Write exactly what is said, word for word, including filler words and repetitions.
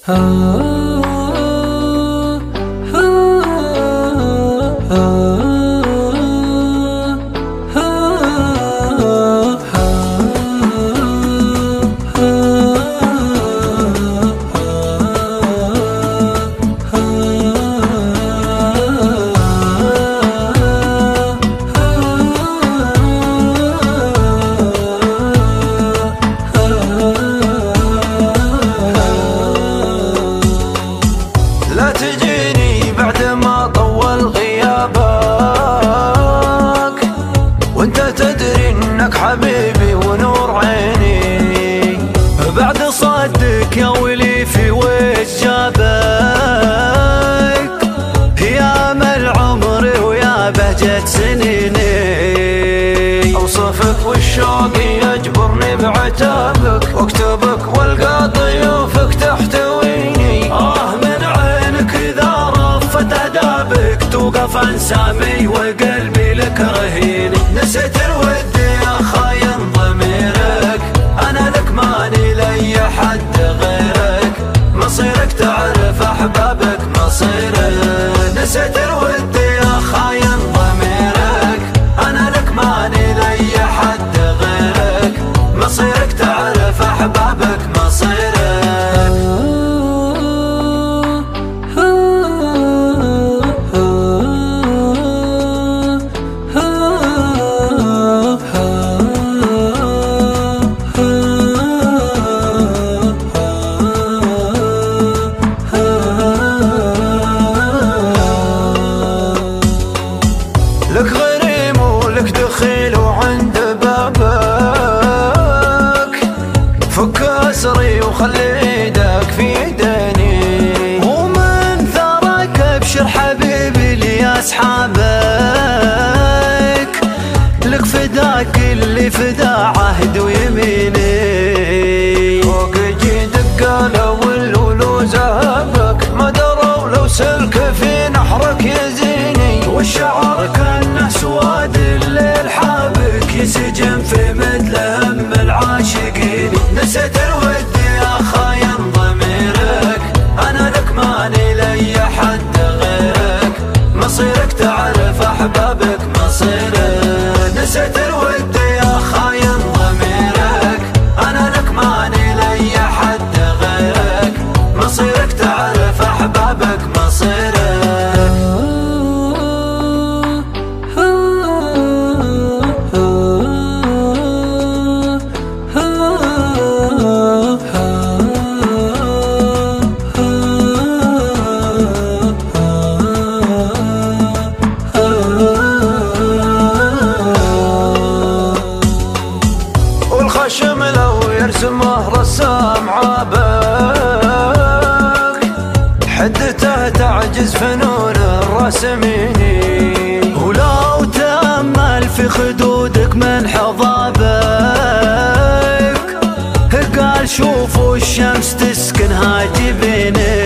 لا تجيني بعد ما طول غيابك، وانت تدري انك حبيبي ونور عيني. بعد صدك يا ولي في وش جابك، يا امل عمري ويا بهجة سنيني. اوصفك والشوق يجبرني بعتابك، واكتبك والقى ضيوفك تحتويني. آه من عينك إذا رفت أدابك، توقف أنسامي وقلبي لك رهيني. نسيت الود يا خاين ضميرك، أنا لك ماني لي حد غيرك. مصيرك تعرف أحبابك مصيرك. نسيت الود يا خاين ضميرك، أنا لك ماني لي حد غيرك. مصيرك تعرف أحبابك مصيرك. لك غريم ولك دخيل وعند بابك، فك أسري وخلي ايدك في ايديني. ومن ثارك ابشر حبيبي لي اصحابك، لك فداك اللي فدا عهد ويميني. فوق جيدك قالوا ولولو ذهبك، ما دروا لو سلك في نحرك يزيني. والشعر كان سواد الليل حابك، يسجن في مثل هم العاشقين. نسيت الود يا خاين ضميرك، انا لك ماني لي حد غيرك. مصيرك تعرف احبابك مصيرك. نسيت الود يا خاين ضميرك، انا لك ماني لي حد غيرك. مصيرك تعرف احبابك مصيرك. والخشم لو يرسمه رسام عابك، حدته تعجز فنون الرسميني. ولو تأمل في خدودك من حضابك، قال شوفوا الشمس تسكنها جبيني.